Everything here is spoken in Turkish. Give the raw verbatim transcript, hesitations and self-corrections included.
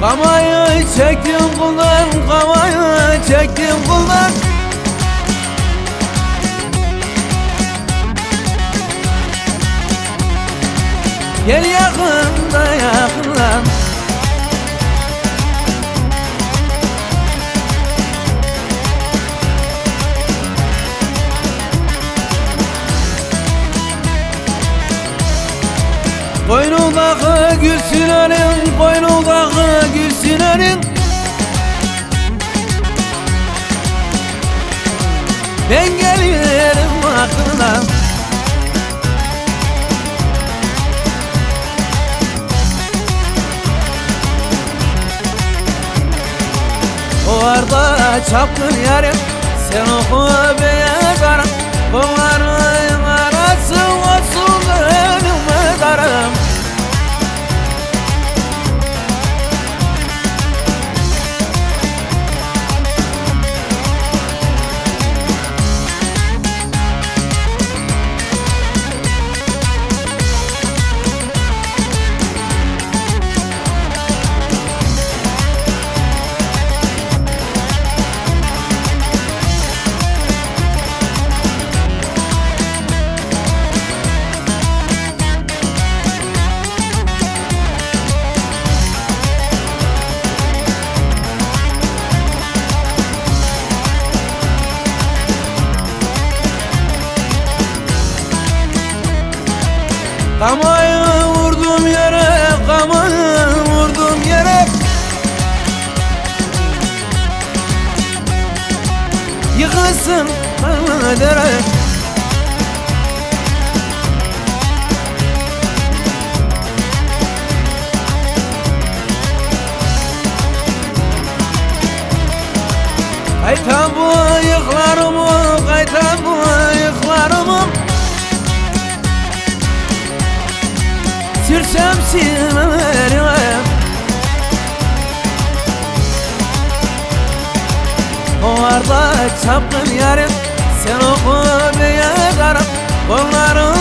Kamayı çektim kuldan, kamayı çektim kuldan. Gel yakında yakından. Boynundaki gülsün elin, boynundaki gülsün elin. Ben gelirim aklına. O arda çapkın yarim, sen oku be yazarım. Bunların arası olsun benim mezarım. Kamayı vurdum yere, kamayı vurdum yere. Yıkılsın dere. Kayta bu yıklarımı, kayta bu yıklarımı. Sürsem silmelerime. O arda çapkın yarim, sen oku be yazarım. Bunların